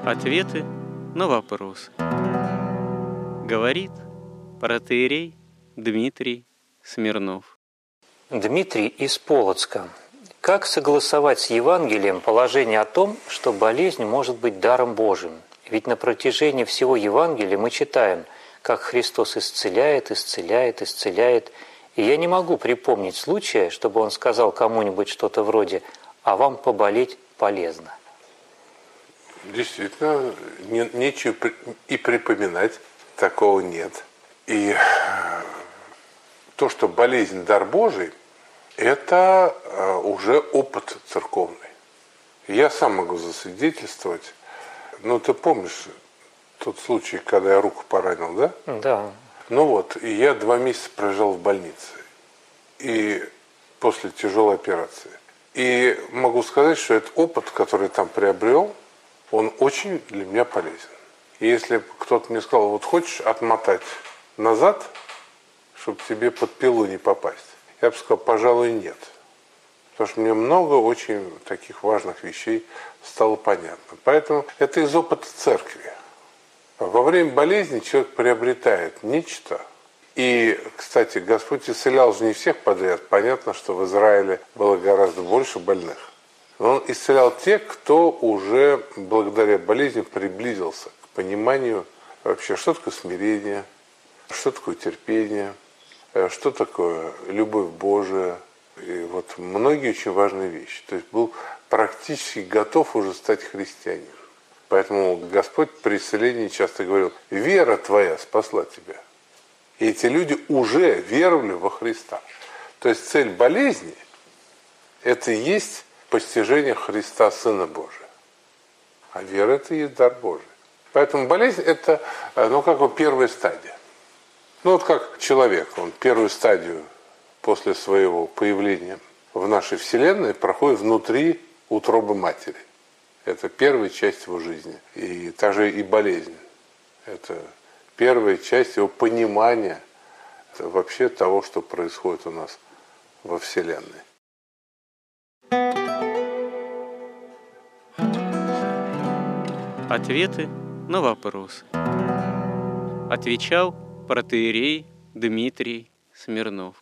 Ответы на вопросы. Говорит протоиерей Дмитрий Смирнов. Дмитрий из Полоцка. Как согласовать с Евангелием положение о том, что болезнь может быть даром Божьим? Ведь на протяжении всего Евангелия мы читаем, как Христос исцеляет, исцеляет, исцеляет. И я не могу припомнить случая, чтобы Он сказал кому-нибудь что-то вроде «а вам поболеть полезно». Действительно, нечего и припоминать, такого нет. И то, что болезнь дар Божий, это уже опыт церковный. Я сам могу засвидетельствовать. Ну, ты помнишь тот случай, когда я руку поранил, да? Да. Ну вот, и я 2 месяца пролежал в больнице. И после тяжелой операции. И могу сказать, что этот опыт, который я там приобрел, он очень для меня полезен. И если кто-то мне сказал, вот хочешь отмотать назад, чтобы тебе под пилу не попасть, я бы сказал, пожалуй, нет. Потому что мне много очень таких важных вещей стало понятно. Поэтому это из опыта церкви. Во время болезни человек приобретает нечто. И, кстати, Господь исцелял же не всех подряд. Понятно, что в Израиле было гораздо больше больных. Но Он исцелял тех, кто уже благодаря болезни приблизился к пониманию вообще, что такое смирение, что такое терпение, что такое любовь Божия. И вот многие очень важные вещи. То есть был практически готов уже стать христианином. Поэтому Господь при исцелении часто говорил, вера твоя спасла тебя. И эти люди уже веровали во Христа. То есть цель болезни – это и есть постижение Христа, Сына Божия. А вера – это и есть дар Божий. Поэтому болезнь – это, как бы первая стадия. Ну, вот как человек, он первую стадию после своего появления в нашей Вселенной проходит внутри утробы матери. Это первая часть его жизни. И также и болезнь. Это первая часть его понимания вообще того, что происходит у нас во Вселенной. Ответы на вопросы. Отвечал протоиерей Дмитрий Смирнов.